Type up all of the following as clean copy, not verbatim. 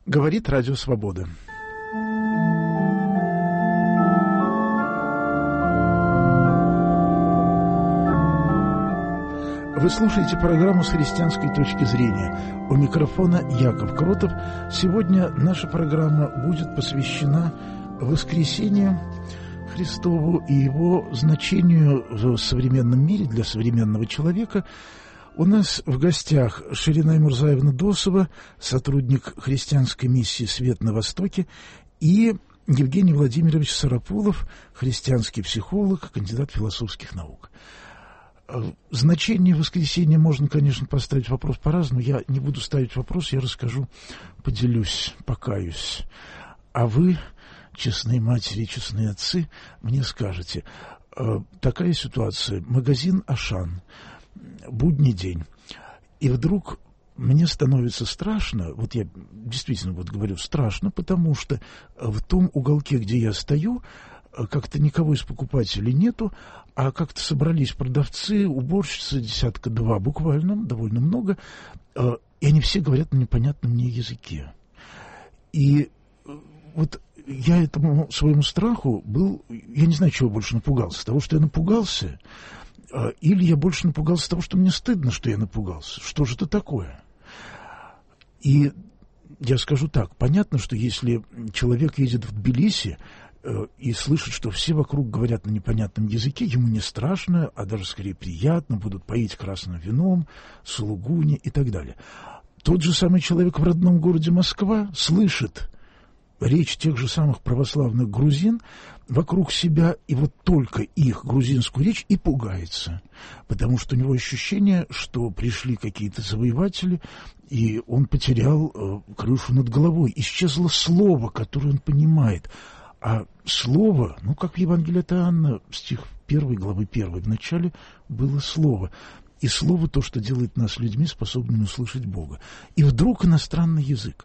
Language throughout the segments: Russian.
Говорит Радио Свобода. Вы слушаете программу «С христианской точки зрения». У микрофона Яков Кротов. Сегодня наша программа будет посвящена воскресению Христову и его значению в современном мире для современного человека. У нас в гостях Ширинай Мурзаевна Досова, сотрудник христианской миссии «Свет на Востоке», и Евгений Владимирович Сарапулов, христианский психолог, кандидат философских наук. Значение воскресения можно, конечно, поставить вопрос по-разному. Я не буду ставить вопрос, я расскажу, поделюсь, покаюсь. А вы, честные матери, честные отцы, мне скажете. Такая ситуация. Магазин «Ашан». Будний день. И вдруг мне становится страшно, вот я действительно вот говорю страшно, потому что в том уголке, где я стою, как-то никого из покупателей нету, а как-то собрались продавцы, уборщицы, десятка-два буквально, довольно много, и они все говорят на непонятном мне языке. И вот я этому своему страху был, я не знаю, чего больше напугался, того, что я напугался, или я больше напугался того, что мне стыдно, что я напугался. Что же это такое? И я скажу так. Понятно, что если человек едет в Тбилиси и слышит, что все вокруг говорят на непонятном языке, ему не страшно, а даже скорее приятно, будут поить красным вином, сулугуни и так далее. Тот же самый человек в родном городе Москва слышит речь тех же самых православных грузин вокруг себя, и вот только их грузинскую речь, и пугается. Потому что у него ощущение, что пришли какие-то завоеватели, и он потерял крышу над головой. Исчезло слово, которое он понимает. А слово, ну, как в Евангелии от Иоанна, стих 1 главы 1, в начале было слово. И слово то, что делает нас людьми, способными услышать Бога. И вдруг иностранный язык.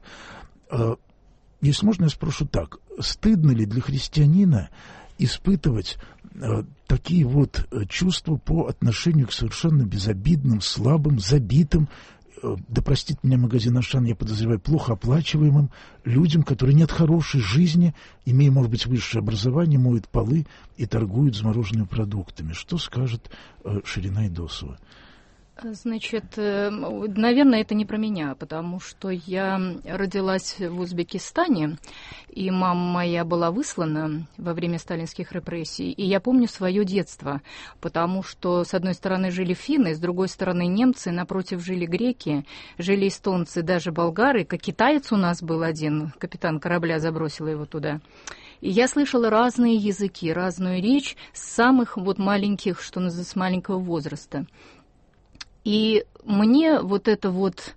Если можно, я спрошу так. Стыдно ли для христианина испытывать такие вот чувства по отношению к совершенно безобидным, слабым, забитым, да простит меня магазин «Ашан», я подозреваю, плохо оплачиваемым людям, которые нет хорошей жизни, имея, может быть, высшее образование, моют полы и торгуют замороженными продуктами? Что скажет Ширинай Досова? Значит, наверное, это не про меня, потому что я родилась в Узбекистане, и мама моя была выслана во время сталинских репрессий. И я помню свое детство, потому что с одной стороны жили финны, с другой стороны немцы, напротив жили греки, жили эстонцы, даже болгары. Как китаец у нас был один, капитан корабля забросил его туда. И я слышала разные языки, разную речь с самых вот маленьких, что называется, с маленького возраста. И мне вот это вот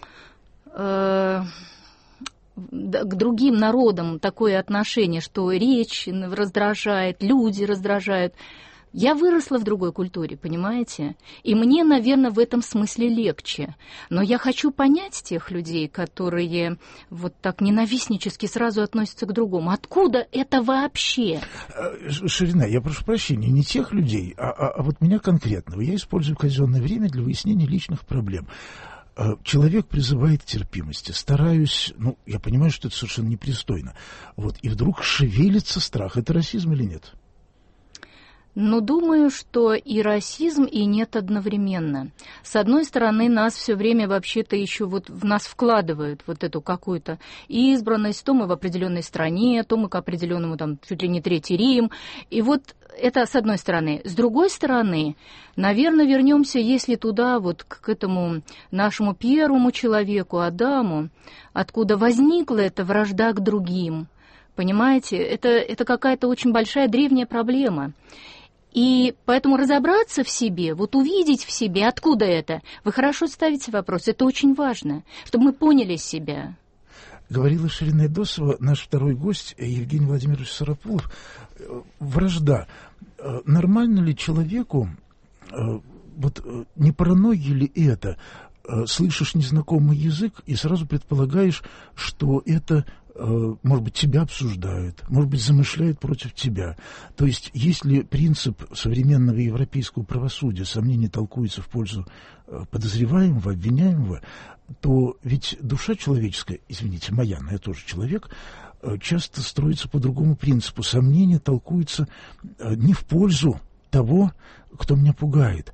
к другим народам такое отношение, что речь раздражает, люди раздражают. Я выросла в другой культуре, понимаете? И мне, наверное, в этом смысле легче. Но я хочу понять тех людей, которые вот так ненавистнически сразу относятся к другому. Откуда это вообще? Ширина, я прошу прощения, не тех людей, а вот меня конкретного. Я использую казенное время для выяснения личных проблем. Человек призывает к терпимости. Стараюсь, я понимаю, что это совершенно непристойно. Вот, и вдруг шевелится страх. Это расизм или нет? Но думаю, что и расизм, и нет одновременно. С одной стороны, нас все время вообще-то еще вот в нас вкладывают вот эту какую-то избранность, то мы в определенной стране, то мы к определенному там чуть ли не Третий Рим. И вот это с одной стороны. С другой стороны, наверное, вернемся, если туда, вот к этому нашему первому человеку, Адаму, откуда возникла эта вражда к другим. Понимаете, это какая-то очень большая древняя проблема. И поэтому разобраться в себе, вот увидеть в себе, откуда это, вы хорошо ставите вопрос, это очень важно, чтобы мы поняли себя. Говорила Ширинай Досова, наш второй гость, Евгений Владимирович Сарапулов. Вражда. Нормально ли человеку, вот не паранойя ли это, слышишь незнакомый язык и сразу предполагаешь, что это может быть, тебя обсуждают, может быть, замышляют против тебя. То есть, если принцип современного европейского правосудия, сомнения толкуется в пользу подозреваемого, обвиняемого, то ведь душа человеческая, извините, моя, но я тоже человек, часто строится по другому принципу. Сомнения толкуются не в пользу того, кто меня пугает.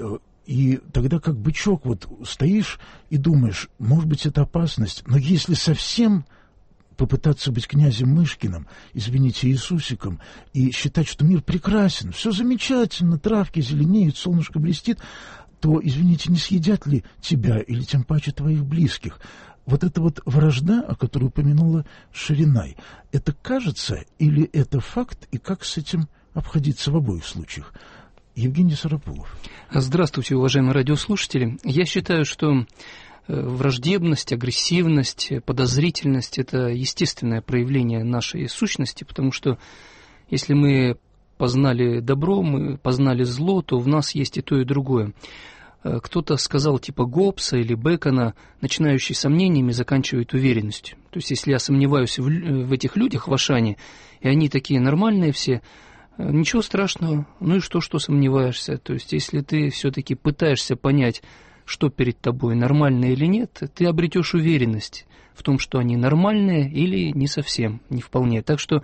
И тогда как бычок вот стоишь и думаешь, может быть, это опасность, но если совсем попытаться быть князем Мышкиным, извините, Иисусиком, и считать, что мир прекрасен, все замечательно, травки зеленеют, солнышко блестит, то, извините, не съедят ли тебя или тем паче твоих близких? Вот эта вот вражда, о которой упомянула Ширинай, это кажется или это факт, и как с этим обходиться в обоих случаях? Евгений Сарапулов. Здравствуйте, уважаемые радиослушатели. Я считаю, что враждебность, агрессивность, подозрительность – это естественное проявление нашей сущности, потому что если мы познали добро, мы познали зло, то в нас есть и то, и другое. Кто-то сказал типа Гоббса или Бэкона, начинающий сомнениями заканчивает уверенностью. То есть если я сомневаюсь в этих людях в Ашане, и они такие нормальные все, ничего страшного, ну и что сомневаешься? То есть если ты все-таки пытаешься понять, что перед тобой, нормально или нет, ты обретешь уверенность в том, что они нормальные или не совсем, не вполне. Так что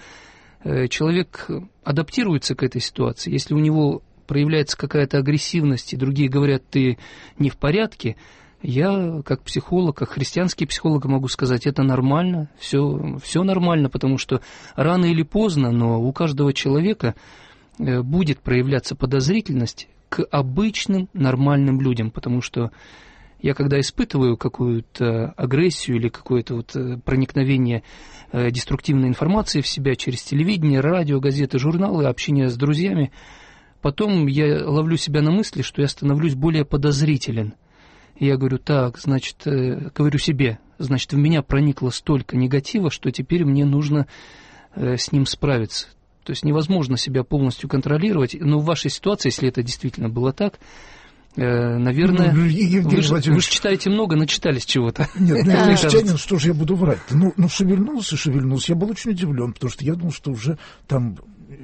человек адаптируется к этой ситуации. Если у него проявляется какая-то агрессивность, и другие говорят, ты не в порядке, я как психолог, как христианский психолог могу сказать, это нормально, все нормально, потому что рано или поздно, но у каждого человека будет проявляться подозрительность к обычным нормальным людям, потому что я когда испытываю какую-то агрессию или какое-то вот проникновение деструктивной информации в себя через телевидение, радио, газеты, журналы, общение с друзьями, потом я ловлю себя на мысли, что я становлюсь более подозрителен. И я говорю, так, значит, говорю себе, значит, в меня проникло столько негатива, что теперь мне нужно с ним справиться. То есть невозможно себя полностью контролировать, но в вашей ситуации, если это действительно было так, наверное, вы же читаете много, начитались чего-то. Нет, я христианин, что же я буду врать? Ну, шевельнулся. Я был очень удивлен, потому что я думал, что уже там...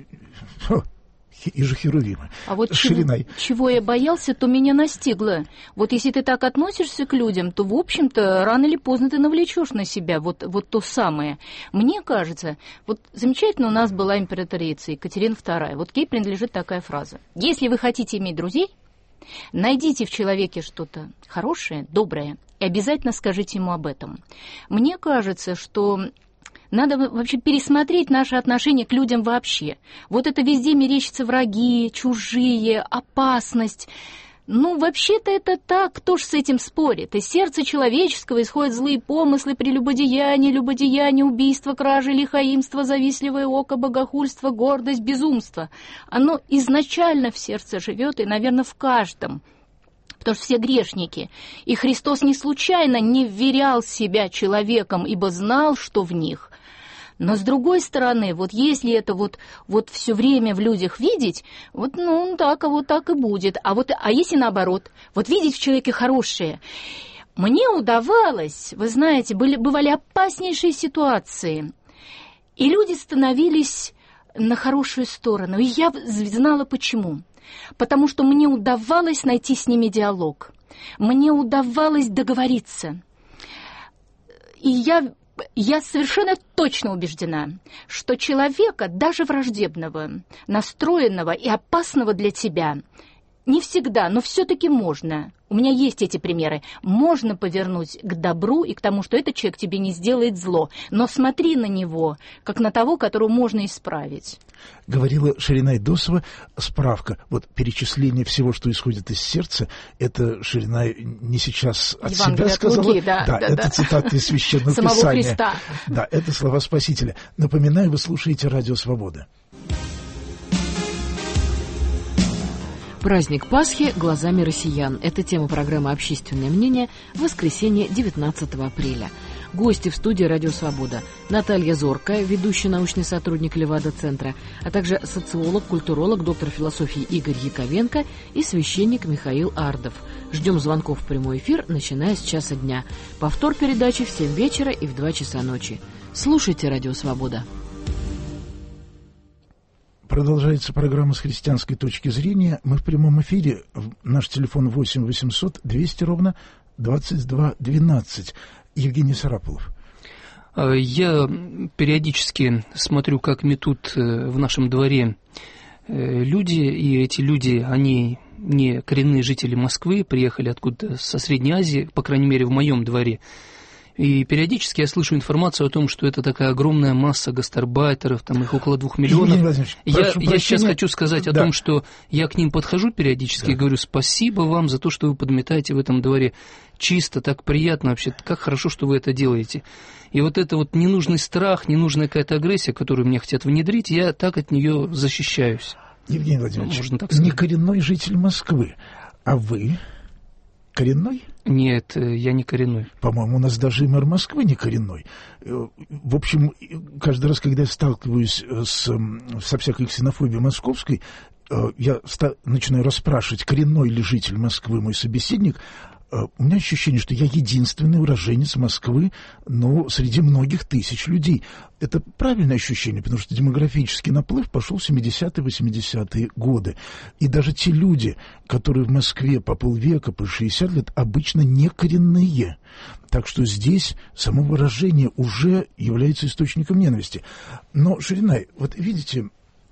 И же Херувимы. А вот чего я боялся, то меня настигло. Вот если ты так относишься к людям, то, в общем-то, рано или поздно ты навлечешь на себя вот то самое. Мне кажется, вот замечательно у нас была императрица Екатерина II. Вот ей принадлежит такая фраза. Если вы хотите иметь друзей, найдите в человеке что-то хорошее, доброе, и обязательно скажите ему об этом. Мне кажется, что... Надо вообще пересмотреть наши отношения к людям вообще. Вот это везде мерещатся враги, чужие, опасность. Ну, вообще-то это так, кто ж с этим спорит? Из сердца человеческого исходят злые помыслы, прелюбодеяние, убийство, кражи, лихаимство, завистливое око, богохульство, гордость, безумство. Оно изначально в сердце живет и, наверное, в каждом. Потому что все грешники. И Христос не случайно не вверял себя человеком, ибо знал, что в них. Но с другой стороны, вот если это вот все время в людях видеть, вот так и будет. А если наоборот, вот видеть в человеке хорошее. Мне удавалось, вы знаете, бывали опаснейшие ситуации, и люди становились на хорошую сторону. И я знала почему. Потому что мне удавалось найти с ними диалог. Мне удавалось договориться. И я совершенно точно убеждена, что человека, даже враждебного, настроенного и опасного для тебя, не всегда, но все-таки можно. У меня есть эти примеры. Можно повернуть к добру и к тому, что этот человек тебе не сделает зло. Но смотри на него, как на того, которого можно исправить. Говорила Ширинай Досова. Справка. Вот перечисление всего, что исходит из сердца, это Ширинай не сейчас от себя сказала. Луки, это цитаты из Священного Самого Писания. Христа. Да, это слова Спасителя. Напоминаю, вы слушаете Радио Свобода. Праздник Пасхи глазами россиян. Это тема программы «Общественное мнение» в воскресенье 19 апреля. Гости в студии «Радио Свобода». Наталья Зоркая, ведущий научный сотрудник Левада-центра, а также социолог, культуролог, доктор философии Игорь Яковенко и священник Михаил Ардов. Ждем звонков в прямой эфир, начиная с часа дня. Повтор передачи в 7 вечера и в 2 часа ночи. Слушайте «Радио Свобода». Продолжается программа «С христианской точки зрения». Мы в прямом эфире. Наш телефон 8 800 200 ровно 22 12. Евгений Сарапулов. Я периодически смотрю, как метут в нашем дворе люди, и эти люди, они не коренные жители Москвы, приехали откуда-то со Средней Азии, по крайней мере, в моем дворе. И периодически я слышу информацию о том, что это такая огромная масса гастарбайтеров, там их около 2 миллионов. Я сейчас хочу сказать о том, что я к ним подхожу периодически и говорю: спасибо вам за то, что вы подметаете в этом дворе. Чисто, так приятно вообще, как хорошо, что вы это делаете. И вот это вот ненужный страх, ненужная какая-то агрессия, которую мне хотят внедрить, я так от нее защищаюсь. Евгений Владимирович, не коренной житель Москвы, а вы коренной? Нет, я не коренной. По-моему, у нас даже и мэр Москвы не коренной. В общем, каждый раз, когда я сталкиваюсь со всякой ксенофобией московской, я начинаю расспрашивать, коренной ли житель Москвы мой собеседник. У меня ощущение, что я единственный уроженец Москвы, но среди многих тысяч людей. Это правильное ощущение, потому что демографический наплыв пошел в 70-е, 80-е годы. И даже те люди, которые в Москве по полвека, по 60 лет, обычно не коренные. Так что здесь само выражение уже является источником ненависти. Но, Ширинай, вот видите,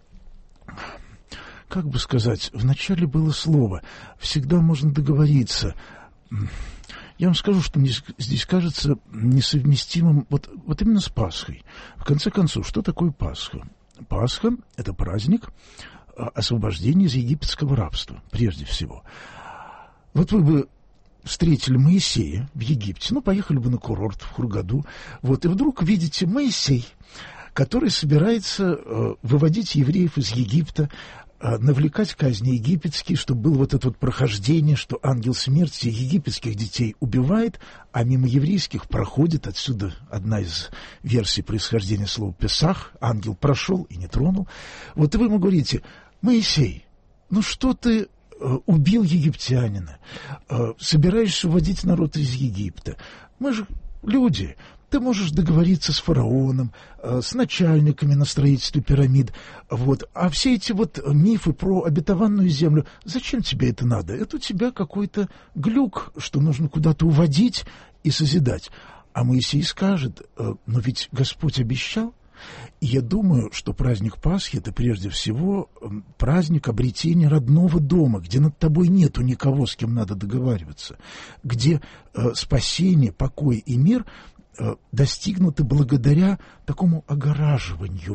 как бы сказать, вначале было слово, всегда можно договориться. Я вам скажу, что мне здесь кажется несовместимым вот именно с Пасхой. В конце концов, что такое Пасха? Пасха – это праздник освобождения из египетского рабства, прежде всего. Вот вы бы встретили Моисея в Египте, поехали бы на курорт в Хургаду, и вдруг видите Моисей, который собирается выводить евреев из Египта, навлекать казни египетские, чтобы было вот это вот прохождение, что ангел смерти египетских детей убивает, а мимо еврейских проходит. Отсюда одна из версий происхождения слова «песах», ангел прошел и не тронул. И вы ему говорите: Моисей, что ты убил египтянина, собираешься уводить народ из Египта? Мы же люди. Ты можешь договориться с фараоном, с начальниками на строительстве пирамид. А все эти мифы про обетованную землю, зачем тебе это надо? Это у тебя какой-то глюк, что нужно куда-то уводить и созидать. А Моисей скажет: но ведь Господь обещал. И я думаю, что праздник Пасхи – это прежде всего праздник обретения родного дома, где над тобой нету никого, с кем надо договариваться, где спасение, покой и мир достигнуты благодаря такому огораживанию.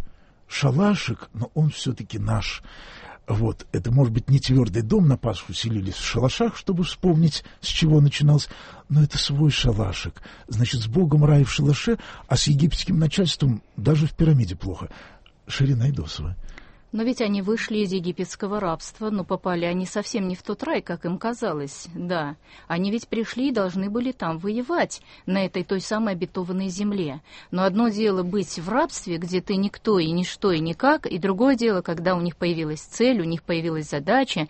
Шалашик, но он все-таки наш. Это, может быть, не твердый дом, на Пасху селились в шалашах, чтобы вспомнить, с чего начинался, но это свой шалашик. Значит, с Богом рай в шалаше, а с египетским начальством даже в пирамиде плохо. Ширина Идосова. Но ведь они вышли из египетского рабства, но попали они совсем не в тот рай, как им казалось. Да, они ведь пришли и должны были там воевать, на этой той самой обетованной земле. Но одно дело быть в рабстве, где ты никто и ничто и никак, и другое дело, когда у них появилась цель, у них появилась задача.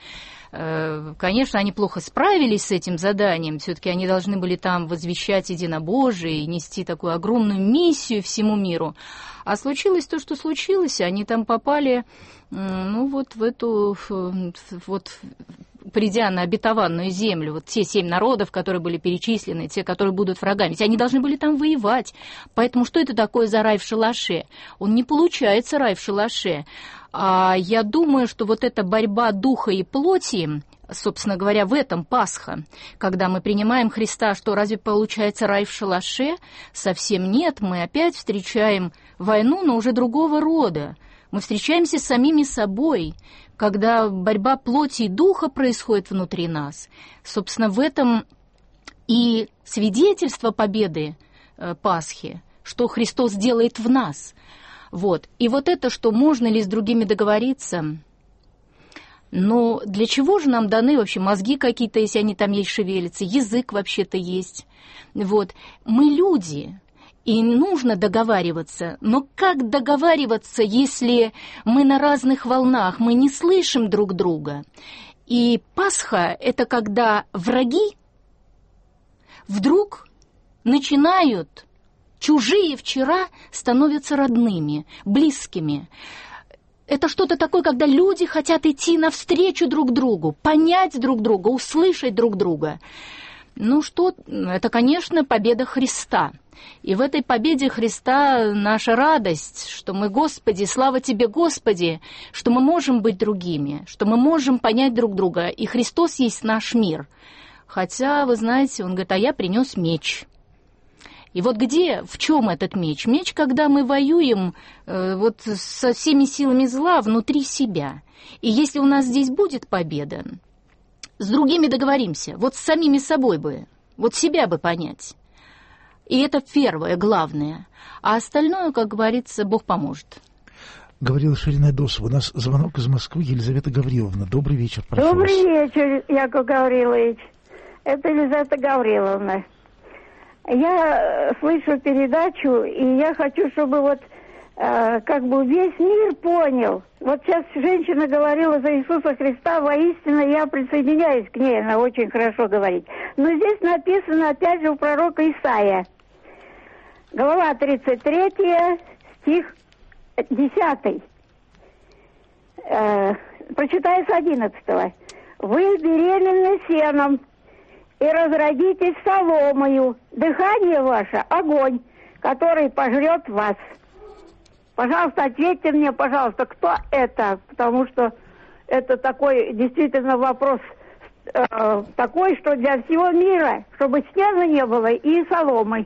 Конечно, они плохо справились с этим заданием, все-таки они должны были там возвещать единобожие и нести такую огромную миссию всему миру. А случилось то, что случилось, они там попали, в эту, придя на обетованную землю, те 7 народов, которые были перечислены, те, которые будут врагами, ведь они должны были там воевать. Поэтому что это такое за рай в шалаше? Он не получается рай в шалаше. А я думаю, что эта борьба духа и плоти, собственно говоря, в этом Пасха, когда мы принимаем Христа, что разве получается рай в шалаше? Совсем нет, мы опять встречаем войну, но уже другого рода. Мы встречаемся с самими собой, когда борьба плоти и духа происходит внутри нас. Собственно, в этом и свидетельство победы Пасхи, что Христос делает в нас. И это, что можно ли с другими договориться. Но для чего же нам даны вообще мозги какие-то, если они там есть, шевелятся, язык вообще-то есть. Мы люди, и нужно договариваться. Но как договариваться, если мы на разных волнах, мы не слышим друг друга? И Пасха – это когда враги вдруг начинают Чужие вчера становятся родными, близкими. Это что-то такое, когда люди хотят идти навстречу друг другу, понять друг друга, услышать друг друга. Ну что, это, конечно, победа Христа. И в этой победе Христа наша радость, что мы, Господи, слава Тебе, Господи, что мы можем быть другими, что мы можем понять друг друга, и Христос есть наш мир. Хотя, вы знаете, Он говорит, а я принес меч. И вот где, в чем этот меч? Меч, когда мы воюем вот со всеми силами зла внутри себя. И если у нас здесь будет победа, с другими договоримся, вот с самими собой бы, вот себя бы понять. И это первое, главное. А остальное, как говорится, Бог поможет. Говорила Ширина Досова. У нас звонок из Москвы. Елизавета Гавриловна. Добрый вечер, прошу вас. Добрый вечер, Яков Гаврилович. Это Елизавета Гавриловна. Я слышу передачу, и я хочу, чтобы вот как бы весь мир понял. Вот сейчас женщина говорила за Иисуса Христа, воистину я присоединяюсь к ней, она очень хорошо говорит. Но здесь написано, опять же, у пророка Исаия. Глава 33, стих 10. Прочитаю с 11. «Вы беременны сеном и разродитесь соломою. Дыхание ваше — огонь, который пожрет вас». Пожалуйста, ответьте мне, пожалуйста, кто это? Потому что это такой действительно вопрос такой, что для всего мира, чтобы сена не было и соломы.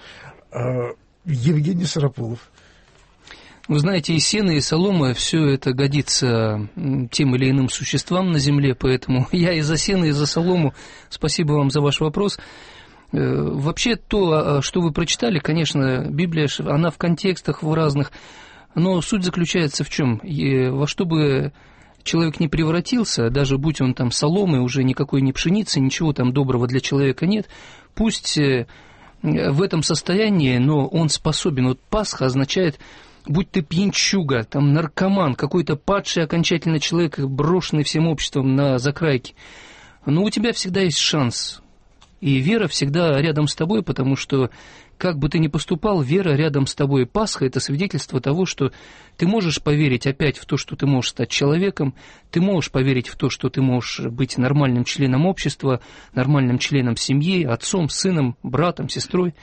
Евгений Сарапулов. Вы знаете, и сено, и солома, все это годится тем или иным существам на земле, поэтому я и за сено, и за солому. Спасибо вам за ваш вопрос. Вообще, то, что вы прочитали, конечно, Библия, она в контекстах в разных, но суть заключается в чем? Во что бы человек не превратился, даже будь он там соломой, уже никакой не пшеницы, ничего там доброго для человека нет, пусть в этом состоянии, но он способен. Вот Пасха означает, будь ты пьянчуга, там наркоман, какой-то падший окончательно человек, брошенный всем обществом на закрайке, но у тебя всегда есть шанс. И вера всегда рядом с тобой, потому что, как бы ты ни поступал, вера рядом с тобой. Пасха – это свидетельство того, что ты можешь поверить опять в то, что ты можешь стать человеком, ты можешь поверить в то, что ты можешь быть нормальным членом общества, нормальным членом семьи, отцом, сыном, братом, сестрой.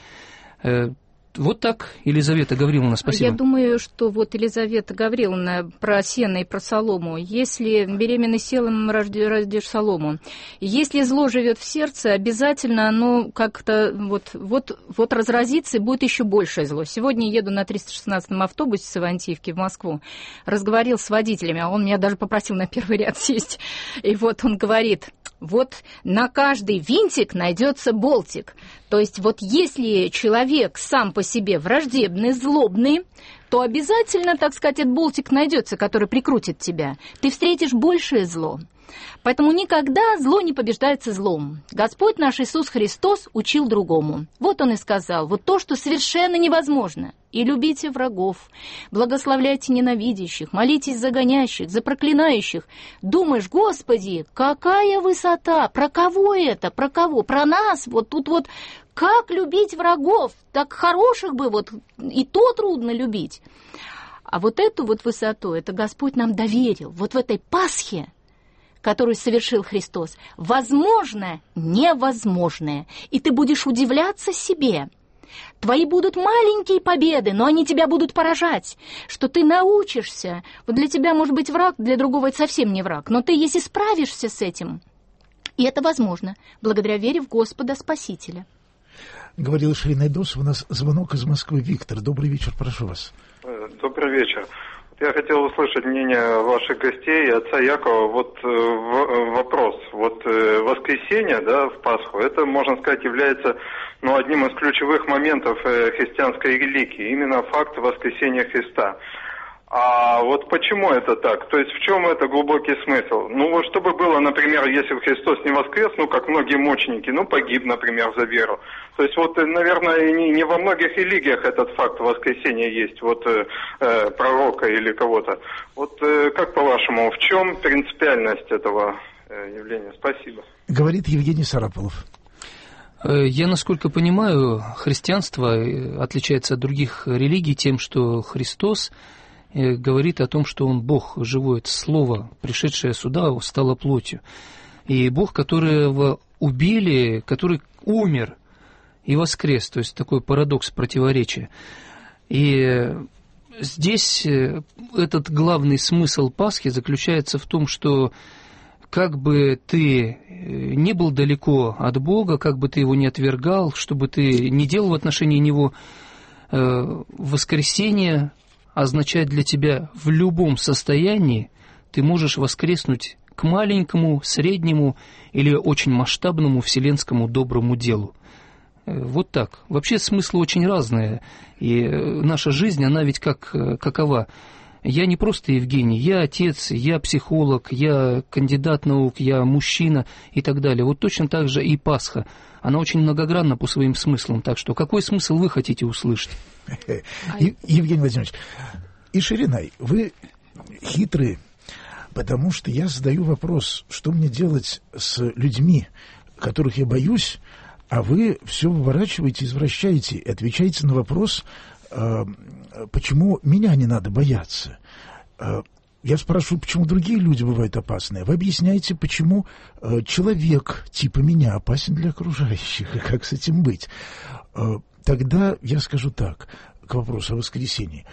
Вот так, Елизавета Гавриловна, спасибо. Я думаю, что вот Елизавета Гавриловна про сено и про солому. Если беременный селом родишь солому, если зло живет в сердце, обязательно оно как-то вот разразится и будет еще большее зло. Сегодня еду на 316-м автобусе с Ивантеевки в Москву, разговаривал с водителями, а он меня даже попросил на первый ряд сесть. И вот он говорит, вот на каждый винтик найдется болтик. То есть вот если человек сам по себе враждебный, злобный, то обязательно, так сказать, этот болтик найдется, который прикрутит тебя. Ты встретишь большее зло. Поэтому никогда зло не побеждается злом. Господь наш Иисус Христос учил другому. Вот Он и сказал, вот то, что совершенно невозможно. И любите врагов, благословляйте ненавидящих, молитесь за гонящих, за проклинающих. Думаешь, Господи, какая высота, про кого это, про кого? Про нас, вот тут вот, как любить врагов, так хороших бы вот, и то трудно любить. А вот эту вот высоту, это Господь нам доверил, вот в этой Пасхе, которую совершил Христос, возможно невозможное, и ты будешь удивляться себе. Твои будут маленькие победы, но они тебя будут поражать, что ты научишься. Вот для тебя может быть враг, для другого это совсем не враг, но ты, если справишься с этим, и это возможно, благодаря вере в Господа Спасителя. Говорила Ширина Досова. У нас звонок из Москвы. Виктор, добрый вечер, прошу вас. Добрый вечер. Я хотел услышать мнение ваших гостей, отца Якова. Вот вопрос. Вот воскресенье, да, в Пасху, это, можно сказать, является одним из ключевых моментов христианской религии. Именно факт воскресения Христа. А вот почему это так? То есть в чем это глубокий смысл? Вот чтобы было, например, если бы Христос не воскрес, как многие мученики, погиб, например, за веру. То есть наверное, не во многих религиях этот факт воскресения есть, пророка или кого-то. Как по-вашему, в чем принципиальность этого явления? Спасибо. Говорит Евгений Сарапулов. Я, насколько понимаю, христианство отличается от других религий тем, что Христос говорит о том, что Он Бог живой, это Слово, пришедшее сюда, стало плотью. И Бог, которого убили, который умер и воскрес, то есть такой парадокс, противоречия. И здесь этот главный смысл Пасхи заключается в том, что как бы ты не был далеко от Бога, как бы ты Его не отвергал, что бы ты ни делал в отношении Него, воскресение означает для тебя в любом состоянии ты можешь воскреснуть к маленькому, среднему или очень масштабному вселенскому доброму делу. Вот так. Вообще смыслы очень разные, и наша жизнь, она ведь какова? Я не просто Евгений, я отец, я психолог, я кандидат наук, я мужчина и так далее. Вот точно так же и Пасха. Она очень многогранна по своим смыслам. Так что какой смысл вы хотите услышать? Евгений Владимирович, и Ширинай, вы хитрые, потому что я задаю вопрос, что мне делать с людьми, которых я боюсь, а вы все выворачиваете, извращаете и отвечаете на вопрос, почему меня не надо бояться. Я спрашиваю, почему другие люди бывают опасные. Вы объясняете, почему человек типа меня опасен для окружающих, и как с этим быть. Тогда я скажу так, к вопросу о воскресении.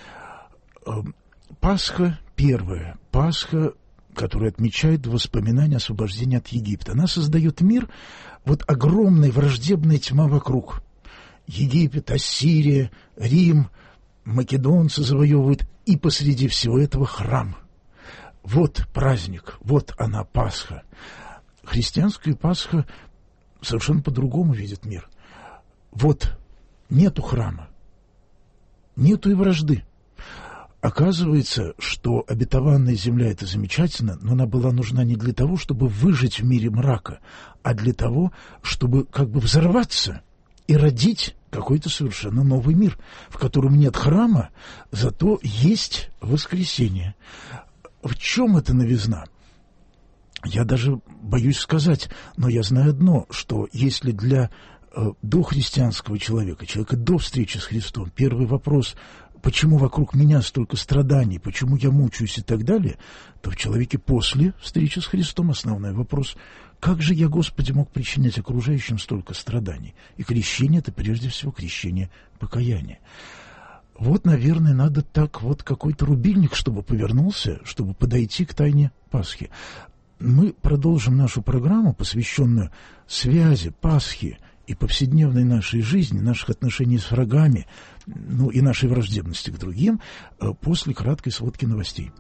Пасха первая, Пасха, которая отмечает воспоминания освобождения от Египта. Она создает мир, вот огромная враждебная тьма вокруг. Египет, Ассирия, Рим, македонцы завоевывают, и посреди всего этого храм. Вот праздник, вот она, Пасха. Христианская Пасха совершенно по-другому видит мир. Вот нету храма, нету и вражды. Оказывается, что обетованная земля — это замечательно, но она была нужна не для того, чтобы выжить в мире мрака, а для того, чтобы как бы взорваться и родить какой-то совершенно новый мир, в котором нет храма, зато есть воскресение. В чем эта новизна? Я даже боюсь сказать, но я знаю одно, что если для дохристианского человека, человека до встречи с Христом, первый вопрос, почему вокруг меня столько страданий, почему я мучаюсь и так далее, то в человеке после встречи с Христом основной вопрос, как же я, Господи, мог причинять окружающим столько страданий? И крещение — это прежде всего крещение покаяния. Вот, наверное, надо так вот какой-то рубильник, чтобы повернулся, чтобы подойти к тайне Пасхи. Мы продолжим нашу программу, посвященную связи Пасхи и повседневной нашей жизни, наших отношений с врагами, ну и нашей враждебности к другим, после краткой сводки новостей.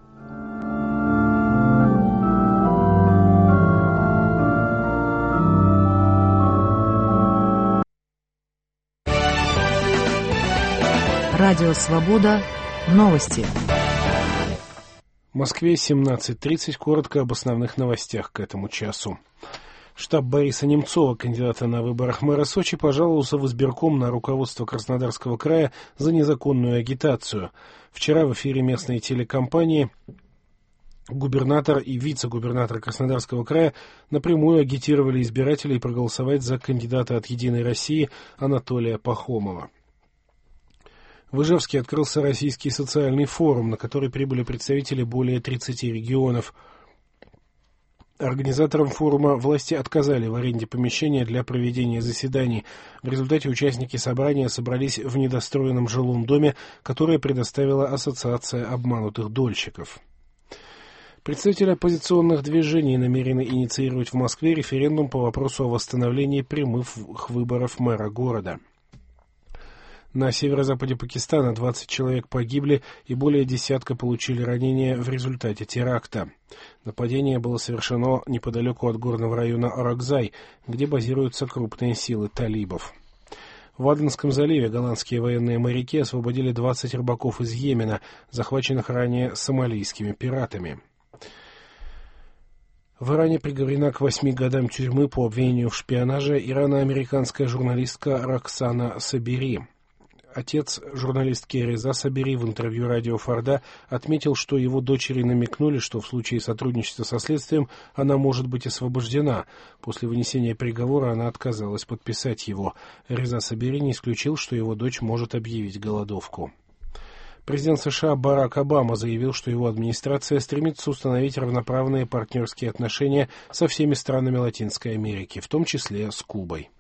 Радио «Свобода». Новости. В Москве 17:30. Коротко об основных новостях к этому часу. Штаб Бориса Немцова, кандидата на выборах мэра Сочи, пожаловался в избирком на руководство Краснодарского края за незаконную агитацию. Вчера в эфире местной телекомпании губернатор и вице-губернатор Краснодарского края напрямую агитировали избирателей проголосовать за кандидата от «Единой России» Анатолия Пахомова. В Ижевске открылся Российский социальный форум, на который прибыли представители более 30 регионов. Организаторам форума власти отказали в аренде помещения для проведения заседаний. В результате участники собрания собрались в недостроенном жилом доме, которое предоставила Ассоциация обманутых дольщиков. Представители оппозиционных движений намерены инициировать в Москве референдум по вопросу о восстановлении прямых выборов мэра города. На северо-западе Пакистана 20 человек погибли и более десятка получили ранения в результате теракта. Нападение было совершено неподалеку от горного района Оракзай, где базируются крупные силы талибов. В Аденском заливе голландские военные моряки освободили 20 рыбаков из Йемена, захваченных ранее сомалийскими пиратами. В Иране приговорена к 8 годам тюрьмы по обвинению в шпионаже ирано-американская журналистка Роксана Сабири. Отец журналистки Реза Сабири в интервью радио Фарда отметил, что его дочери намекнули, что в случае сотрудничества со следствием она может быть освобождена. После вынесения приговора она отказалась подписать его. Реза Сабири не исключил, что его дочь может объявить голодовку. Президент США Барак Обама заявил, что его администрация стремится установить равноправные партнерские отношения со всеми странами Латинской Америки, в том числе с Кубой.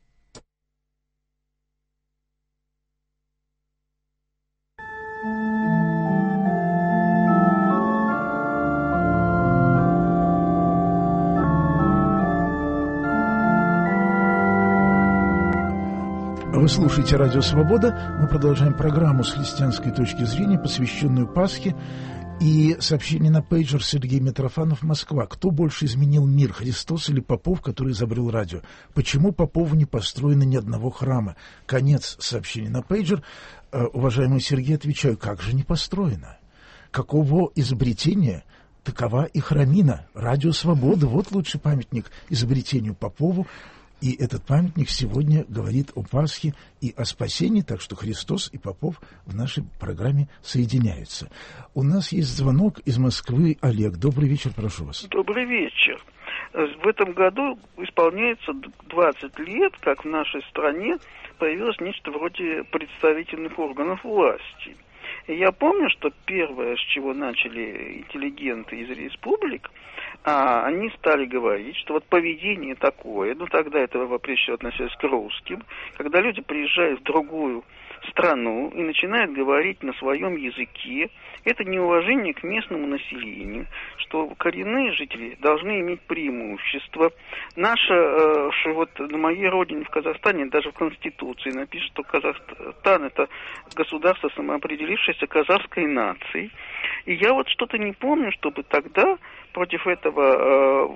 Вы слушаете «Радио Свобода». Мы продолжаем программу с христианской точки зрения, посвященную Пасхе. И сообщение на пейджер Сергей Митрофанов, Москва. Кто больше изменил мир, Христос или Попов, который изобрел радио? Почему Попову не построено ни одного храма? Конец сообщения на пейджер. Уважаемый Сергей, отвечаю, как же не построено? Каково изобретение, такова и храмина. «Радио Свобода» — вот лучший памятник изобретению Попову. И этот памятник сегодня говорит о Пасхе и о спасении, так что Христос и Попов в нашей программе соединяются. У нас есть звонок из Москвы. Олег, добрый вечер, прошу вас. Добрый вечер. В этом году исполняется 20 лет, как в нашей стране появилось нечто вроде представительных органов власти. И я помню, что первое, с чего начали интеллигенты из республик, они стали говорить, что вот поведение такое, тогда это прежде всего относилось к русским, когда люди приезжают в другую страну и начинают говорить на своем языке, это неуважение к местному населению, что коренные жители должны иметь преимущество. Вот на моей родине, в Казахстане, даже в Конституции напишут, что Казахстан — это государство, самоопределившееся казахской нацией. И я вот что-то не помню, чтобы тогда против этого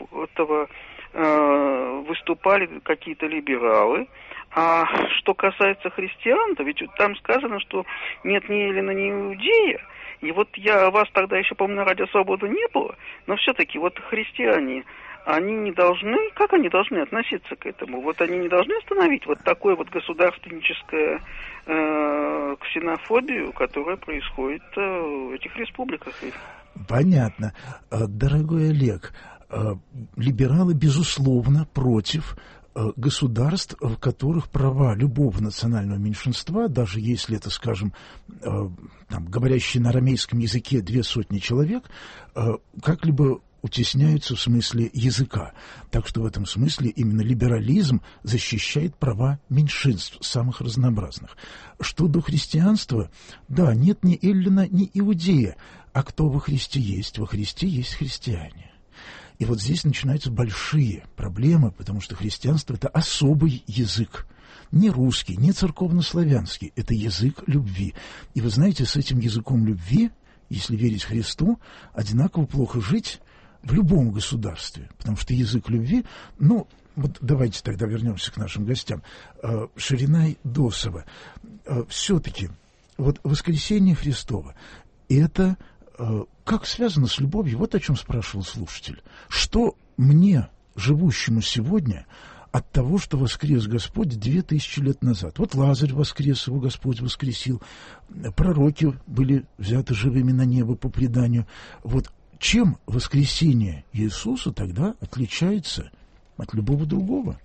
выступали какие-то либералы. А что касается христиан, то ведь там сказано, что нет ни эллина, ни иудея. И вот вас тогда еще, по-моему, на «Радио Свобода» не было, но все-таки вот христиане, они не должны, как они должны относиться к этому? Вот они не должны остановить вот такое вот государственническое ксенофобию, которая происходит в этих республиках. Понятно. Дорогой Олег, либералы, безусловно, против государств, в которых права любого национального меньшинства, даже если это, скажем, говорящие на арамейском языке 200 человек, как-либо утесняются в смысле языка. Так что в этом смысле именно либерализм защищает права меньшинств, самых разнообразных. Что до христианства, да, нет ни эллина, ни иудея. А кто во Христе есть? Во Христе есть христиане. И вот здесь начинаются большие проблемы, потому что христианство — это особый язык. Не русский, не церковнославянский. Это язык любви. И вы знаете, с этим языком любви, если верить Христу, одинаково плохо жить в любом государстве. Потому что язык любви, вот давайте тогда вернемся к нашим гостям. Ширинай Досова. Все-таки вот воскресение Христово — это как связано с любовью? Вот о чем спрашивал слушатель. Что мне, живущему сегодня, от того, что воскрес Господь 2000 лет назад? Вот Лазарь воскрес, его Господь воскресил. Пророки были взяты живыми на небо по преданию. Вот чем воскресение Иисуса тогда отличается от любого другого?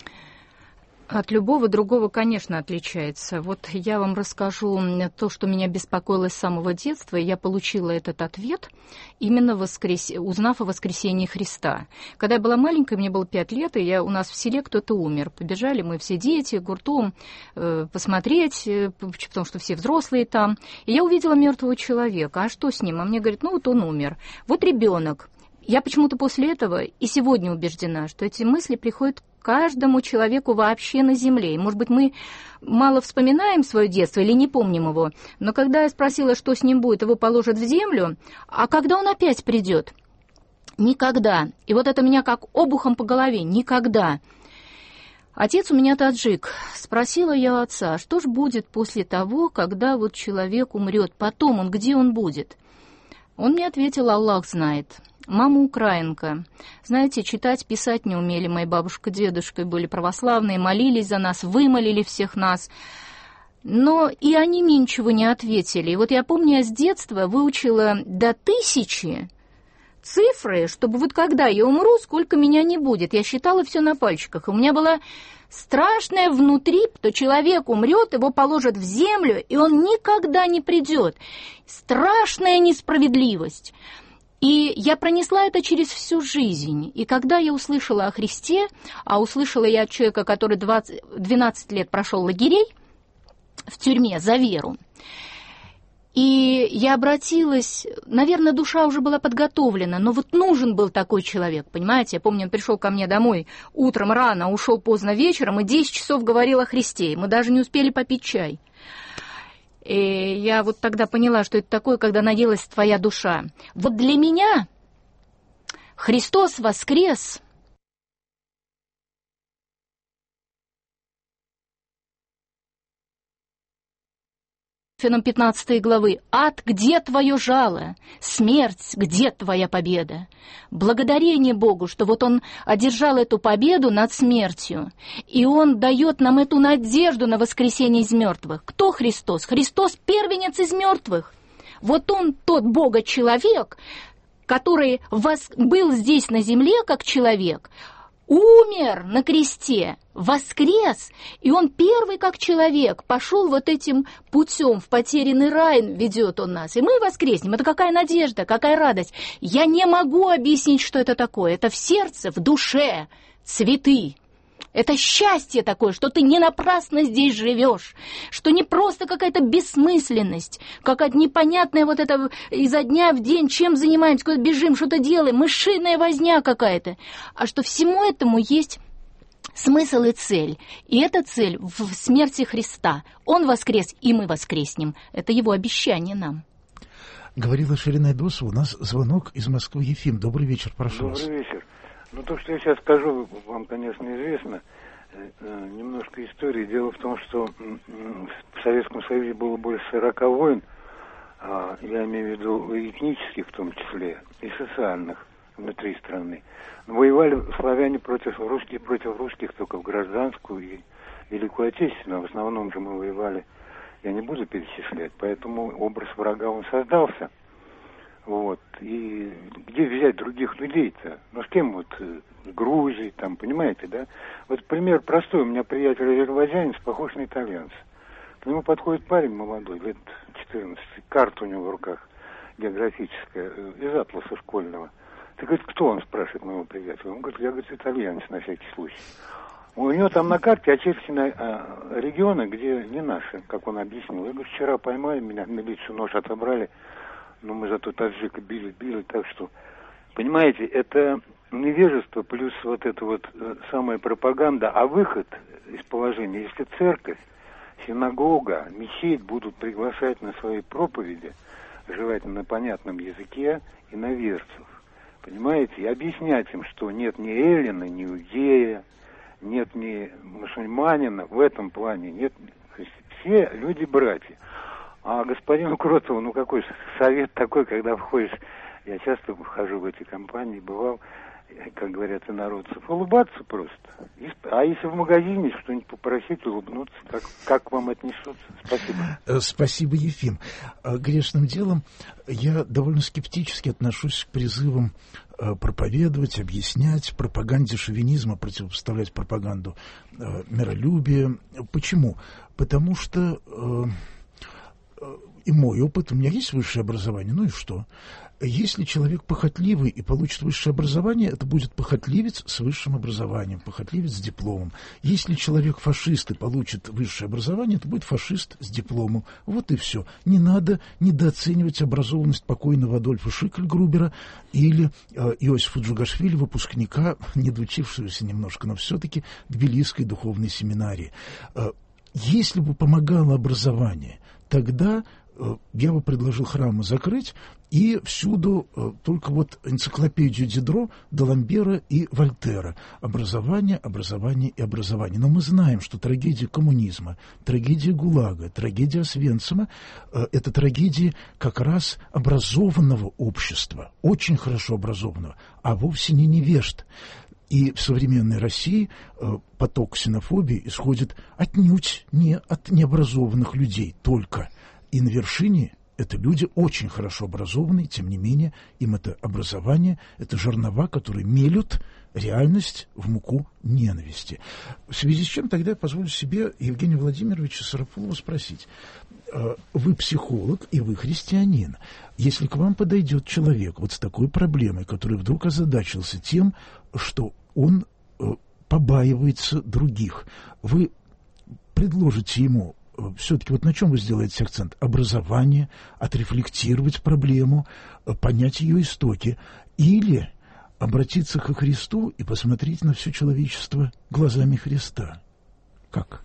От любого другого, конечно, отличается. Вот я вам расскажу то, что меня беспокоило с самого детства, и я получила этот ответ, именно узнав о воскресении Христа. Когда я была маленькая, мне было 5 лет, и у нас в селе кто-то умер. Побежали мы все дети гуртом посмотреть, потому что все взрослые там. И я увидела мертвого человека. А что с ним? А мне говорят, вот он умер. Вот ребенок. Я почему-то после этого и сегодня убеждена, что эти мысли приходят каждому человеку вообще на земле. И, может быть, мы мало вспоминаем свое детство или не помним его, но когда я спросила, что с ним будет, его положат в землю, а когда он опять придет? Никогда. И вот это меня как обухом по голове. Никогда. Отец у меня таджик. Спросила я у отца, что ж будет после того, когда вот человек умрет? Потом где он будет? Он мне ответил, Аллах знает. Мама украинка. Знаете, читать, писать не умели. Мои бабушка, дедушка были православные, молились за нас, вымолили всех нас. но и они мне ничего не ответили. И вот я помню, я с детства выучила до 1000 цифры, чтобы вот когда я умру, сколько меня не будет. Я считала все на пальчиках. У меня была страшная внутри, что человек умрет, его положат в землю, и он никогда не придет. Страшная несправедливость. И я пронесла это через всю жизнь. И когда я услышала о Христе, а услышала я от человека, который 12 лет прошел лагерей в тюрьме за веру, и я обратилась, наверное, душа уже была подготовлена, но вот нужен был такой человек, понимаете? Я помню, он пришел ко мне домой утром рано, ушел поздно вечером, и 10 часов говорил о Христе. Мы даже не успели попить чай. И я вот тогда поняла, что это такое, когда надеялась твоя душа. Вот для меня Христос воскрес. Феном 15 главы. «Ад, где твое жало? Смерть, где твоя победа?» Благодарение Богу, что вот Он одержал эту победу над смертью, и Он дает нам эту надежду на воскресение из мертвых. Кто Христос? Христос – первенец из мертвых. Вот Он тот Бога-человек, который был здесь на земле как человек, умер на кресте, воскрес, и Он первый, как человек, пошел вот этим путем, в потерянный рай ведет Он нас, и мы воскреснем. Это какая надежда, какая радость. Я не могу объяснить, что это такое. Это в сердце, в душе цветы. Это счастье такое, что ты не напрасно здесь живешь, что не просто какая-то бессмысленность, какая-то непонятная вот это изо дня в день, чем занимаемся, куда бежим, что-то делаем, мышиная возня какая-то, а что всему этому есть смысл и цель. И эта цель в смерти Христа. Он воскрес, и мы воскреснем. Это Его обещание нам. Говорила Ширина Айдосова. У нас звонок из Москвы. Ефим, добрый вечер, прошу вас. Добрый вечер. Ну, то, что я сейчас скажу, вам, конечно, известно. Немножко истории. Дело в том, что в Советском Союзе было больше 40 войн, я имею в виду этнических в том числе, и социальных внутри страны. Но воевали славяне против русских только в гражданскую и Великую Отечественную. В основном же мы воевали, я не буду перечислять, поэтому образ врага он создался. Вот. И где взять других людей-то? Ну, с кем вот? Грузии, там, понимаете, да? Вот пример простой. У меня приятель азербайджанец, похож на итальянца. К нему подходит парень молодой, лет 14, карта у него в руках географическая, из атласа школьного. Ты, говорит, кто он, спрашивает моего приятеля? Он говорит, я, говорит, итальянец на всякий случай. У него там на карте очерчены регионы, где не наши, как он объяснил. Я говорю, вчера поймали меня, милицию нож отобрали. Но мы зато таджика били, так что, понимаете, это невежество плюс вот эта вот самая пропаганда, а выход из положения, если церковь, синагога, мечеть будут приглашать на свои проповеди, желательно на понятном языке, иноверцев, понимаете, и объяснять им, что нет ни эллина, ни иудея, нет ни мусульманина, в этом плане нет, все люди-братья. А господину Кротову, ну какой совет такой, когда входишь, я часто вхожу в эти компании, бывал, как говорят инородцев, улыбаться просто. А если в магазине что-нибудь попросить, улыбнуться, как вам отнесутся? Спасибо. Спасибо, Ефим. Грешным делом я довольно скептически отношусь к призывам проповедовать, объяснять, пропаганде шовинизма, противопоставлять пропаганду миролюбия. Почему? Потому что... И мой опыт, у меня есть высшее образование, ну и что? Если человек похотливый и получит высшее образование, это будет похотливец с высшим образованием, похотливец с дипломом. Если человек фашист и получит высшее образование, это будет фашист с дипломом. Вот и все. Не надо недооценивать образованность покойного Адольфа Шикльгрубера или Иосифа Джугашвили, выпускника, не доучившегося немножко, но все-таки Тбилисской духовной семинарии. Если бы помогало образование, тогда я бы предложил храмы закрыть и всюду только вот энциклопедию Дидро, Даламбера и Вольтера. Образование, образование и образование. Но мы знаем, что трагедия коммунизма, трагедия ГУЛАГа, трагедия Освенцима – это трагедии как раз образованного общества, очень хорошо образованного, а вовсе не невежд. И в современной России поток ксенофобии исходит отнюдь не от необразованных людей только. И на вершине это люди очень хорошо образованные, тем не менее, им это образование, это жернова, которые мелют реальность в муку ненависти. В связи с чем тогда я позволю себе Евгения Владимировича Сарапулова спросить. Вы психолог и вы христианин. Если к вам подойдет человек вот с такой проблемой, который вдруг озадачился тем, что он побаивается других, вы предложите ему все-таки вот на чем вы сделаете акцент? Образование, отрефлектировать проблему, понять ее истоки, или обратиться ко Христу и посмотреть на все человечество глазами Христа? Как?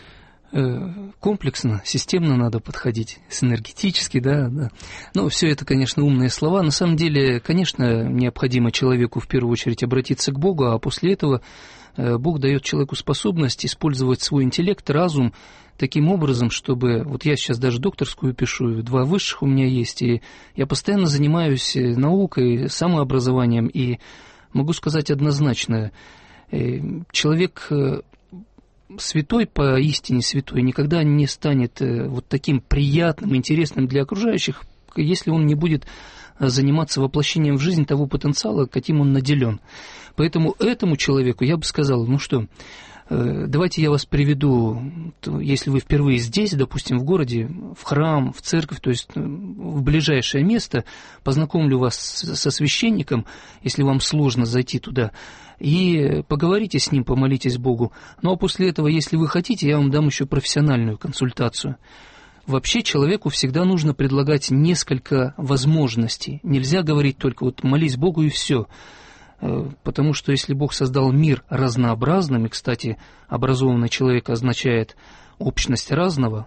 Комплексно, системно надо подходить, синергетически, да. Ну, все это, конечно, умные слова. На самом деле, конечно, необходимо человеку в первую очередь обратиться к Богу, а после этого Бог дает человеку способность использовать свой интеллект, разум таким образом, чтобы... Вот я сейчас даже докторскую пишу, 2 высших у меня есть, и я постоянно занимаюсь наукой, самообразованием, и могу сказать однозначно, человек святой, поистине святой, никогда не станет вот таким приятным, интересным для окружающих, если он не будет заниматься воплощением в жизнь того потенциала, каким он наделен. Поэтому этому человеку я бы сказал, ну что, давайте я вас приведу, если вы впервые здесь, допустим, в городе, в храм, в церковь, то есть в ближайшее место, познакомлю вас со священником, если вам сложно зайти туда, и поговорите с ним, помолитесь Богу. Ну а после этого, если вы хотите, я вам дам еще профессиональную консультацию. Вообще человеку всегда нужно предлагать несколько возможностей. Нельзя говорить только вот молись Богу и все. Потому что если Бог создал мир разнообразным, и, кстати, образованный человек означает общность разного,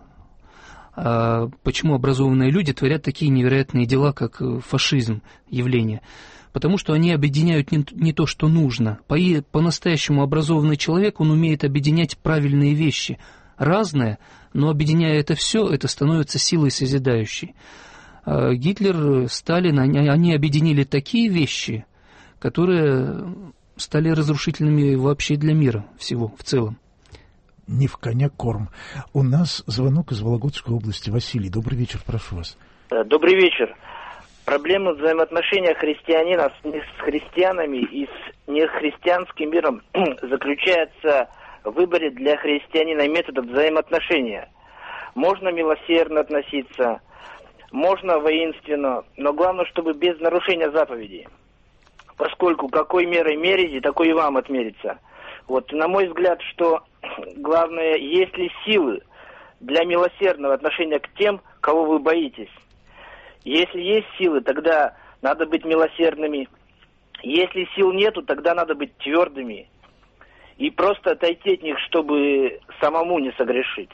почему образованные люди творят такие невероятные дела, как фашизм, явление? Потому что они объединяют не то, что нужно. По-настоящему образованный человек, он умеет объединять правильные вещи, разное, но объединяя это все, это становится силой созидающей. Гитлер, Сталин, они объединили такие вещи, которые стали разрушительными вообще для мира всего в целом. Не в коня корм. У нас звонок из Вологодской области. Василий, добрый вечер, прошу вас. Добрый вечер. Проблема взаимоотношения христианина с христианами и с нехристианским миром заключается в выборе для христианина методов взаимоотношения. Можно милосердно относиться, можно воинственно, но главное, чтобы без нарушения заповедей. Поскольку какой мерой мерите, такой и вам отмерится. Вот, на мой взгляд, что главное, есть ли силы для милосердного отношения к тем, кого вы боитесь. Если есть силы, тогда надо быть милосердными. Если сил нету, тогда надо быть твердыми. И просто отойти от них, чтобы самому не согрешить.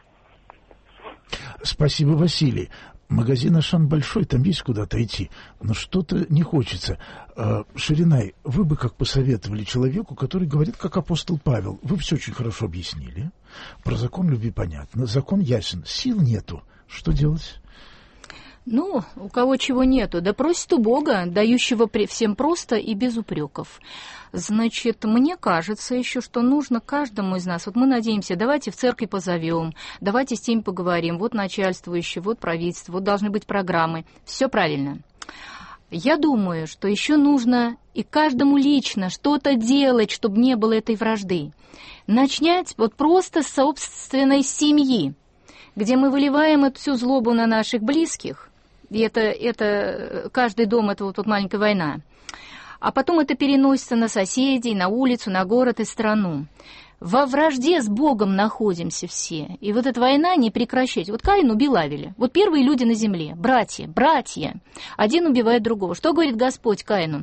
Спасибо, Василий. Магазин «Ашан» большой, там есть куда отойти, но что-то не хочется. Ширинай, вы бы как посоветовали человеку, который говорит, как апостол Павел? Вы все очень хорошо объяснили. Про закон любви понятно. Закон ясен. Сил нету. Что делать? Ну, у кого чего нету, да просит у Бога, дающего всем просто и без упреков. Значит, мне кажется еще, что нужно каждому из нас, вот мы надеемся, давайте в церковь позовем, давайте с теми поговорим, вот начальствующие, вот правительство, вот должны быть программы, все правильно. Я думаю, что еще нужно и каждому лично что-то делать, чтобы не было этой вражды. Начать вот просто с собственной семьи, где мы выливаем эту всю злобу на наших близких, и это каждый дом, это вот маленькая война. А потом это переносится на соседей, на улицу, на город и страну. Во вражде с Богом находимся все. И вот эта война не прекращать. Вот Каин убил Авеля. Вот первые люди на земле. Братья. Один убивает другого. Что говорит Господь Каину?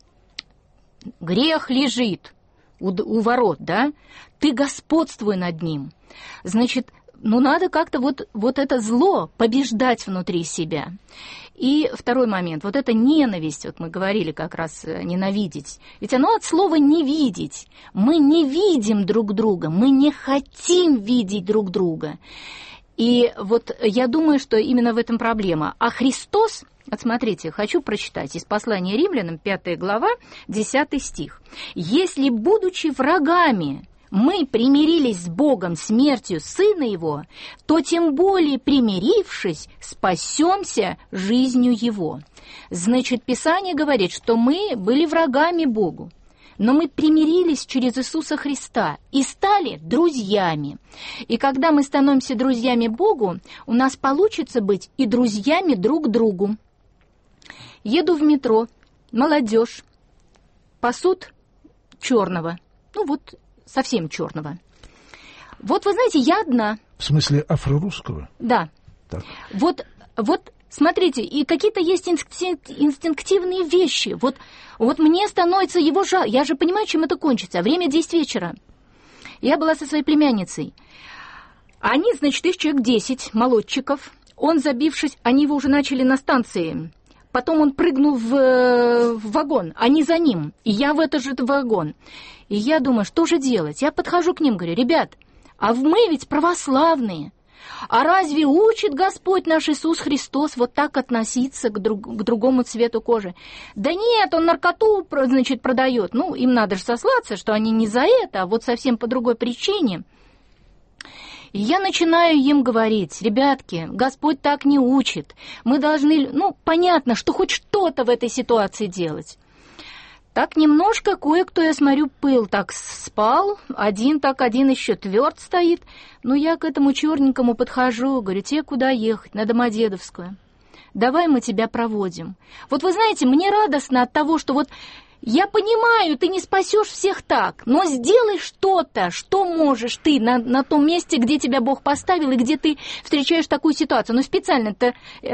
Грех лежит у ворот, да? Ты господствуй над ним. Значит, надо как-то вот это зло побеждать внутри себя. И второй момент, вот эта ненависть, вот мы говорили как раз ненавидеть, ведь оно от слова «не видеть». Мы не видим друг друга, мы не хотим видеть друг друга. И вот я думаю, что именно в этом проблема. А Христос, Вот смотрите, хочу прочитать из послания Римлянам, 5 глава, 10 стих. «Если, будучи врагами, мы примирились с Богом смертью Сына Его, то тем более, примирившись, спасемся жизнью Его». Значит, Писание говорит, что мы были врагами Богу, но мы примирились через Иисуса Христа и стали друзьями. И когда мы становимся друзьями Богу, у нас получится быть и друзьями друг другу. Еду в метро, молодежь, пасут черного, ну вот совсем черного. Вот вы знаете, я одна. В смысле афрорусского? Да. Так. Вот смотрите, и какие-то есть инстинктивные вещи. Вот мне становится его жаль. Я же понимаю, чем это кончится. Время 10 вечера. Я была со своей племянницей. Они, значит, их человек 10, молодчиков. Он, забившись, они его уже начали на станции. Потом он прыгнул в вагон, они за ним, и я в этот же вагон. И я думаю, что же делать? Я подхожу к ним, говорю, ребят, а мы ведь православные. А разве учит Господь наш Иисус Христос вот так относиться к другому цвету кожи? Да нет, он наркоту, значит, продает. Ну, им надо же сослаться, что они не за это, а вот совсем по другой причине. И я начинаю им говорить, ребятки, Господь так не учит. Мы должны, понятно, что хоть что-то в этой ситуации делать. Так немножко кое-кто, я смотрю, пыл так спал, один еще тверд стоит. Но я к этому черненькому подхожу, говорю, тебе куда ехать? На Домодедовскую. Давай мы тебя проводим. Вот вы знаете, мне радостно от того, что вот я понимаю, ты не спасешь всех так, но сделай что-то, что можешь ты на том месте, где тебя Бог поставил и где ты встречаешь такую ситуацию. Но специально-то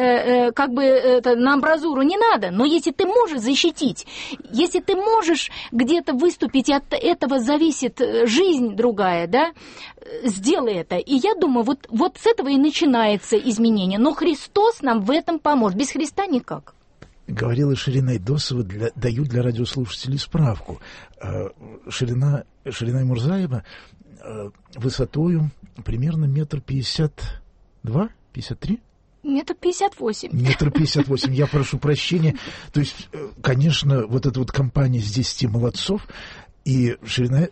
на амбразуру не надо, но если ты можешь защитить, если ты можешь где-то выступить, и от этого зависит жизнь другая, да, сделай это. И я думаю, вот с этого и начинается изменение. Но Христос нам в этом поможет. Без Христа никак. Говорила Ширина Идосова, даю для радиослушателей справку. Ширина Мурзаева высотою примерно 1,52 53? 1,58 м. 1,58 м. Я прошу прощения. То есть, конечно, вот эта вот компания с 10 молодцов, и Ширина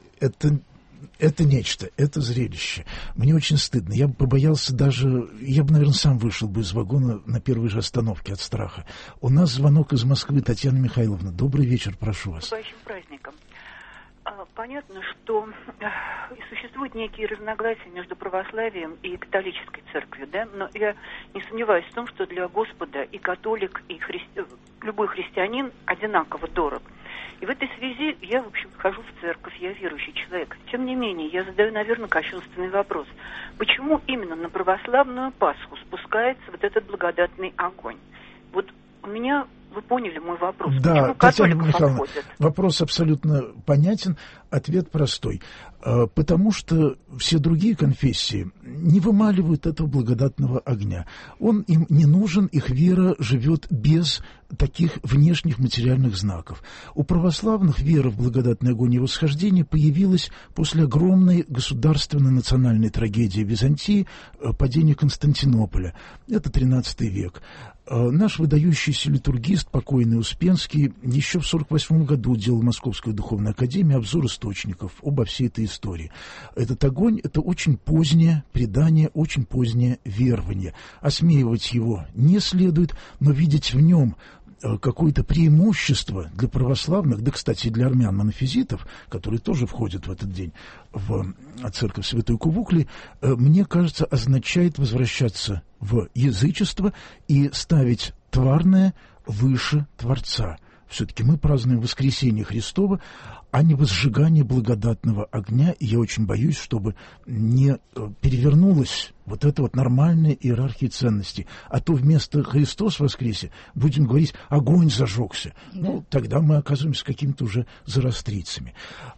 это нечто, это зрелище. Мне очень стыдно. Я бы побоялся даже... Я бы, наверное, сам вышел бы из вагона на первой же остановке от страха. У нас звонок из Москвы. Татьяна Михайловна, добрый вечер, прошу вас. С большим праздником. Понятно, что существуют некие разногласия между православием и католической церковью, да? Но я не сомневаюсь в том, что для Господа и католик, и любой христианин одинаково дорог. И в этой связи я, в общем, хожу в церковь, я верующий человек. Тем не менее, я задаю, наверное, кощунственный вопрос. Почему именно на православную Пасху спускается вот этот благодатный огонь? Вот у меня... Вы поняли мой вопрос? Да, Татьяна Михайловна, вопрос абсолютно понятен, ответ простой. Потому что все другие конфессии не вымаливают этого благодатного огня. Он им не нужен, их вера живет без таких внешних материальных знаков. У православных вера в благодатный огонь и восхождение появилась после огромной государственной национальной трагедии Византии, падения Константинополя. Это XIII век. Наш выдающийся литургист, покойный Успенский, еще в 1948 году делал в Московской духовной академии обзор источников обо всей этой истории. Этот огонь – это очень позднее предание, очень позднее верование. Осмеивать его не следует, но видеть в нем какое-то преимущество для православных, да, кстати, и для армян-монофизитов, которые тоже входят в этот день в церковь Святой Кувукли, мне кажется, означает возвращаться в язычество и ставить тварное выше Творца. Все-таки мы празднуем воскресение Христово, а не возжигание благодатного огня, и я очень боюсь, чтобы не перевернулась вот эта вот нормальная иерархия ценностей. А то вместо «Христос воскресе» будем говорить «огонь зажегся». Да. Ну, тогда мы оказываемся какими-то уже зороастрийцами.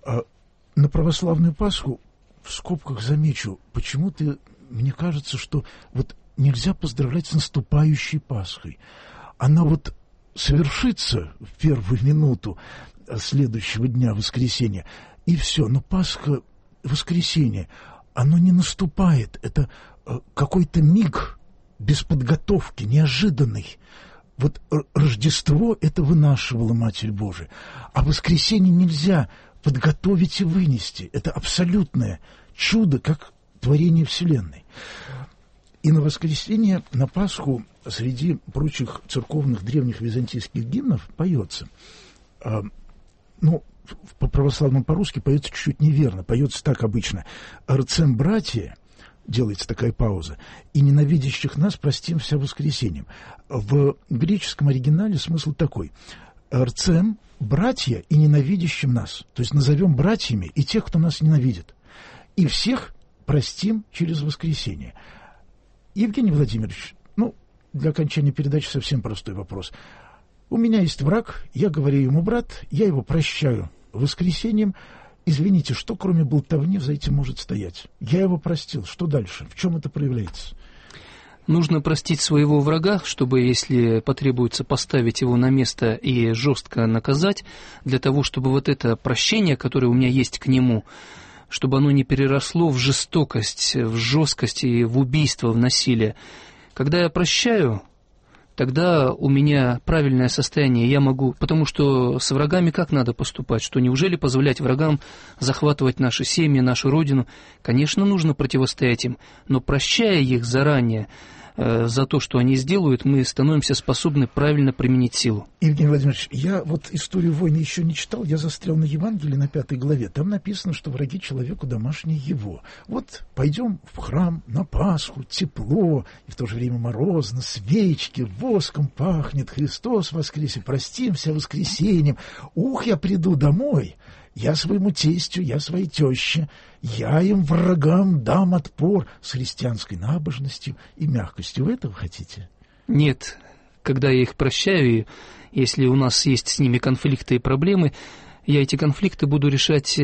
На православную Пасху, в скобках замечу, почему-то мне кажется, что вот нельзя поздравлять с наступающей Пасхой. Она вот совершится в первую минуту следующего дня, воскресенья, и все. Но Пасха, воскресенье, оно не наступает. Это какой-то миг без подготовки, неожиданный. Вот Рождество это вынашивала Матерь Божия, а воскресенье нельзя подготовить и вынести. Это абсолютное чудо, как творение Вселенной. И на воскресенье, на Пасху, среди прочих церковных древних византийских гимнов поется. По православному по-русски поется чуть-чуть неверно. Поется так обычно. «Рцем, братья», делается такая пауза, «и ненавидящих нас простим вся воскресеньем». В греческом оригинале смысл такой. «Рцем, братья и ненавидящим нас». То есть назовем братьями и тех, кто нас ненавидит. И всех простим через воскресенье. Евгений Владимирович, для окончания передачи совсем простой вопрос. У меня есть враг, я говорю ему брат, я его прощаю воскресеньем. Извините, что кроме болтовни за этим может стоять? Я его простил, что дальше? В чем это проявляется? Нужно простить своего врага, чтобы, если потребуется, поставить его на место и жестко наказать, для того, чтобы вот это прощение, которое у меня есть к нему, чтобы оно не переросло в жестокость, в жесткость и в убийство, в насилие. Когда я прощаю, тогда у меня правильное состояние, я могу... Потому что с врагами как надо поступать? Что неужели позволять врагам захватывать наши семьи, нашу родину? Конечно, нужно противостоять им, но прощая их заранее за то, что они сделают, мы становимся способны правильно применить силу. Евгений Владимирович, я вот историю войны еще не читал, я застрял на Евангелии на 5 главе. Там написано, что враги человеку домашние его. Вот пойдем в храм на Пасху, тепло, и в то же время морозно, свечки, воском пахнет, Христос воскресе, простимся воскресеньем. Ух, я приду домой, я своему тестю, я своей теще, я им врагам дам отпор с христианской набожностью и мягкостью. Вы этого хотите? Нет. Когда я их прощаю, и если у нас есть с ними конфликты и проблемы, я эти конфликты буду решать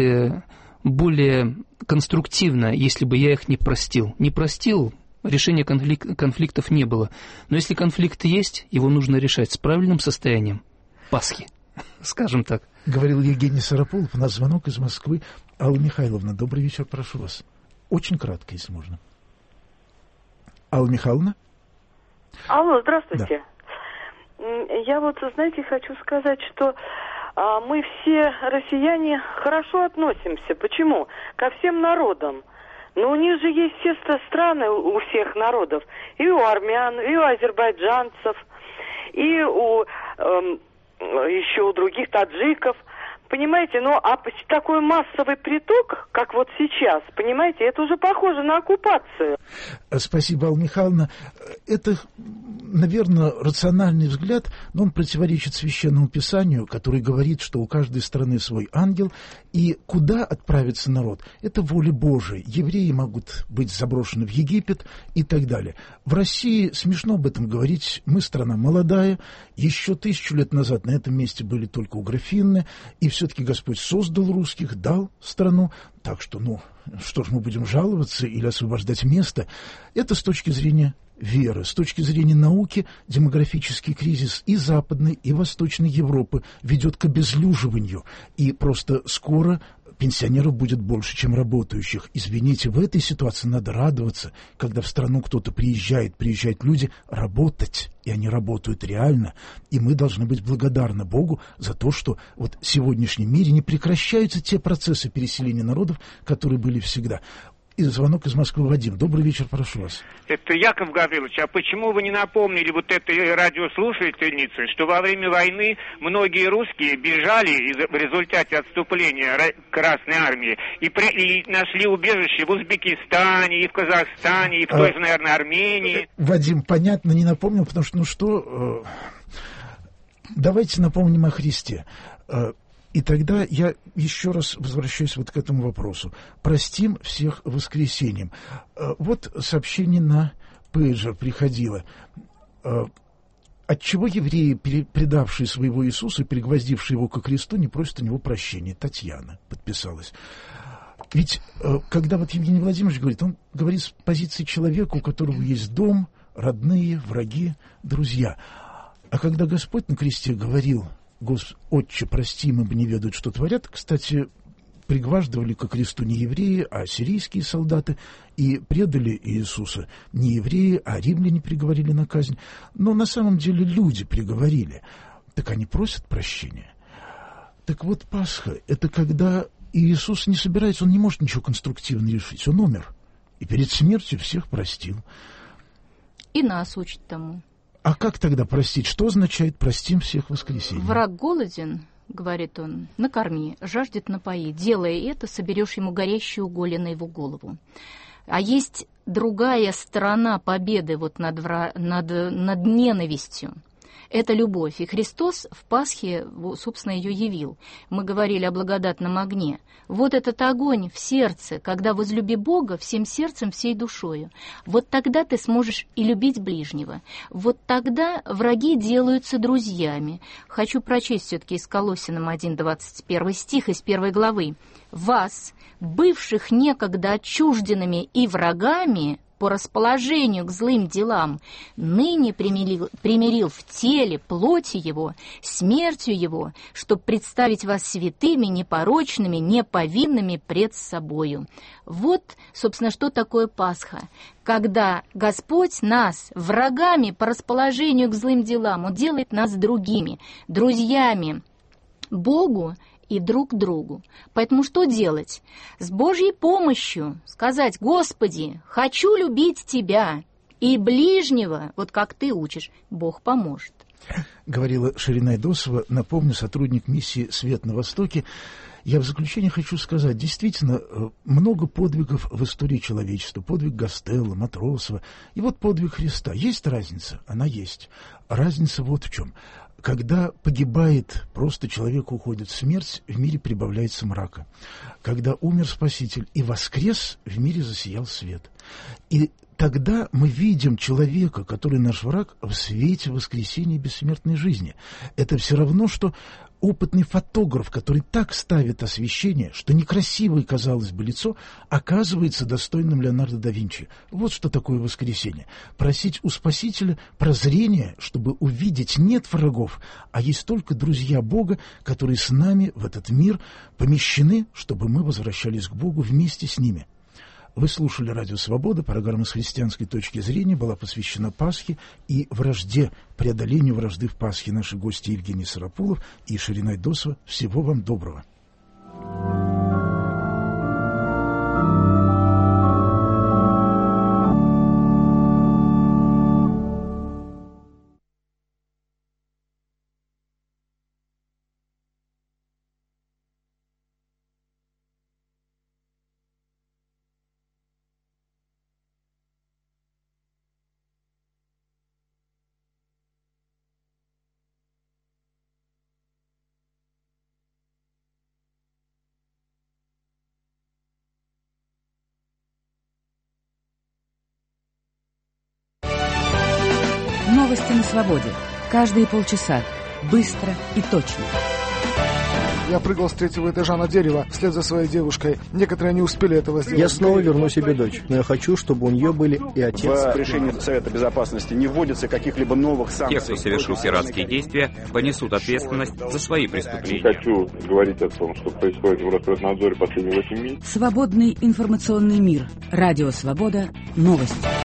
более конструктивно, если бы я их не простил. Не простил, решения конфликтов не было. Но если конфликт есть, его нужно решать с правильным состоянием Пасхи, скажем так. Говорил Евгений Сарапулов. У нас звонок из Москвы. Алла Михайловна, добрый вечер, прошу вас. Очень кратко, если можно. Алла Михайловна? Алло, здравствуйте. Да. Я знаете, хочу сказать, что мы все, россияне, хорошо относимся. Почему? Ко всем народам. Но у них же есть все страны, у всех народов. И у армян, и у азербайджанцев, и у... еще у других таджиков, понимаете, такой массовый приток, как вот сейчас, понимаете, это уже похоже на оккупацию. Спасибо, Алла Михайловна. Это, наверное, рациональный взгляд, но он противоречит Священному Писанию, который говорит, что у каждой страны свой ангел, и куда отправится народ, это воля Божия. Евреи могут быть заброшены в Египет и так далее. В России смешно об этом говорить, мы страна молодая, еще 1000 лет назад на этом месте были только угрофинны, и все-таки Господь создал русских, дал страну, так что, что ж мы будем жаловаться или освобождать место? Это с точки зрения веры, с точки зрения науки, демографический кризис и Западной, и Восточной Европы ведет к обезлюживанию, и просто скоро пенсионеров будет больше, чем работающих. Извините, в этой ситуации надо радоваться, когда в страну кто-то приезжают люди работать, и они работают реально, и мы должны быть благодарны Богу за то, что вот в сегодняшнем мире не прекращаются те процессы переселения народов, которые были всегда. И звонок из Москвы. Вадим. Добрый вечер, прошу вас. Это Яков Гаврилович, а почему вы не напомнили вот этой радиослушательнице, что во время войны многие русские бежали в результате отступления Красной Армии и нашли убежище в Узбекистане, и в Казахстане, и в той же, наверное, Армении? Вадим, понятно, не напомнил, потому что, давайте напомним о Христе. И тогда я еще раз возвращаюсь вот к этому вопросу. Простим всех воскресеньем. Вот сообщение на пейджер приходило. Отчего евреи, предавшие своего Иисуса, пригвоздившие его ко кресту, не просят у него прощения? Татьяна подписалась. Ведь когда вот Евгений Владимирович говорит, он говорит с позиции человека, у которого есть дом, родные, враги, друзья. А когда Господь на кресте говорил: Отче, прости им, ибо не ведают, что творят. Кстати, пригваждывали ко кресту не евреи, а сирийские солдаты, и предали Иисуса не евреи, а римляне приговорили на казнь. Но на самом деле люди приговорили. Так они просят прощения. Так вот, Пасха – это когда Иисус не собирается, он не может ничего конструктивно решить. Он умер. И перед смертью всех простил. И нас учит тому. А как тогда простить? Что означает «простим всех в воскресенье»? Враг голоден, говорит он, накорми, жаждет напои. Делая это, соберешь ему горящие уголья на его голову. А есть другая сторона победы вот над ненавистью. Это любовь. И Христос в Пасхе, собственно, ее явил. Мы говорили о благодатном огне. Вот этот огонь в сердце, когда возлюби Бога всем сердцем, всей душою. Вот тогда ты сможешь и любить ближнего. Вот тогда враги делаются друзьями. Хочу прочесть все-таки из Колоссянам 1:21 стих из 1 главы. «Вас, бывших некогда отчужденными и врагами, по расположению к злым делам, ныне примирил в теле плоти его, смертью его, чтобы представить вас святыми, непорочными, неповинными пред собою». Вот, собственно, что такое Пасха. Когда Господь нас врагами по расположению к злым делам, Он делает нас другими, друзьями Богу и друг другу. Поэтому что делать? С Божьей помощью сказать: «Господи, хочу любить Тебя и ближнего, вот как Ты учишь, Бог поможет». Говорила Ширина Айдосова, напомню, сотрудник миссии «Свет на Востоке». Я в заключение хочу сказать, действительно, много подвигов в истории человечества. Подвиг Гастелло, Матросова и вот подвиг Христа. Есть разница? Она есть. Разница вот в чем. Когда погибает, просто человек уходит в смерть, в мире прибавляется мрака. Когда умер Спаситель и воскрес, в мире засиял свет. И тогда мы видим человека, который наш враг, в свете воскресения и бессмертной жизни. Это все равно, что опытный фотограф, который так ставит освещение, что некрасивое, казалось бы, лицо оказывается достойным Леонардо да Винчи. Вот что такое воскресение. Просить у Спасителя прозрения, чтобы увидеть нет врагов, а есть только друзья Бога, которые с нами в этот мир помещены, чтобы мы возвращались к Богу вместе с ними. Вы слушали «Радио Свобода». Программа «С христианской точки зрения» была посвящена Пасхе и вражде, преодолению вражды в Пасхе. Наши гости Евгений Сарапулов и Ширина Айдосова. Всего вам доброго. Новости на свободе. Каждые полчаса. Быстро и точно. Я прыгал с 3-го этажа на дерево вслед за своей девушкой. Некоторые не успели этого сделать. Я снова верну себе дочь, но я хочу, чтобы у нее были и отец. В решении Совета Безопасности не вводится каких-либо новых санкций. Те, кто совершил пиратские действия, понесут ответственность за свои преступления. Не хочу говорить о том, что происходит в Роспотребнадзоре последние 8 месяцев. Свободный информационный мир. Радио Свобода. Новости.